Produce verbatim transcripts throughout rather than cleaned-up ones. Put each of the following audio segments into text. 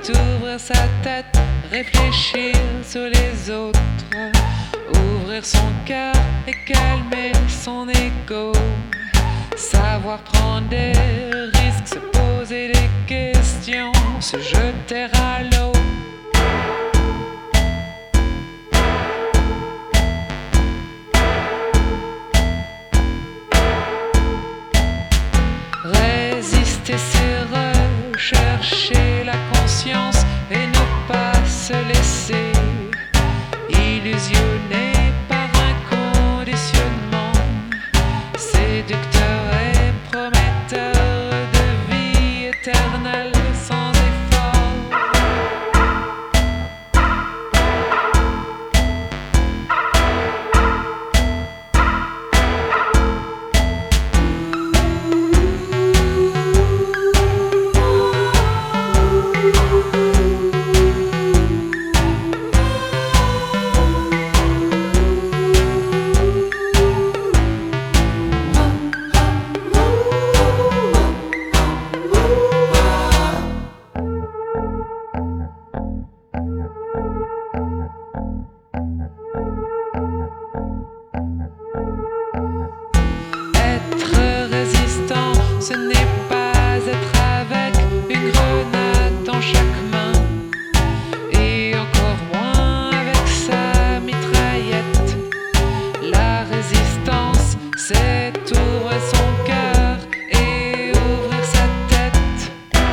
ouvrir sa tête, réfléchir sur les autres, ouvrir son cœur et calmer son ego, savoir prendre des risques, se poser des questions, se jeter à l'eau. Résister, c'est rechercher la conscience et ne pas se laisser illusionner par un conditionnement séducteur et prometteur de vie éternelle sans effort. Ce n'est pas être avec une grenade dans chaque main, et encore moins avec sa mitraillette. La résistance, c'est ouvrir son cœur et ouvrir sa tête.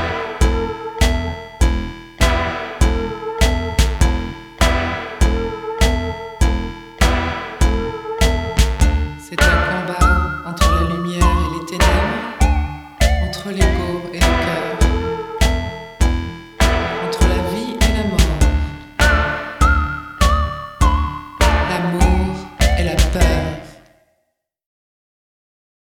C'est un combat entre la lumière et les ténèbres, entre l'ego et le cœur.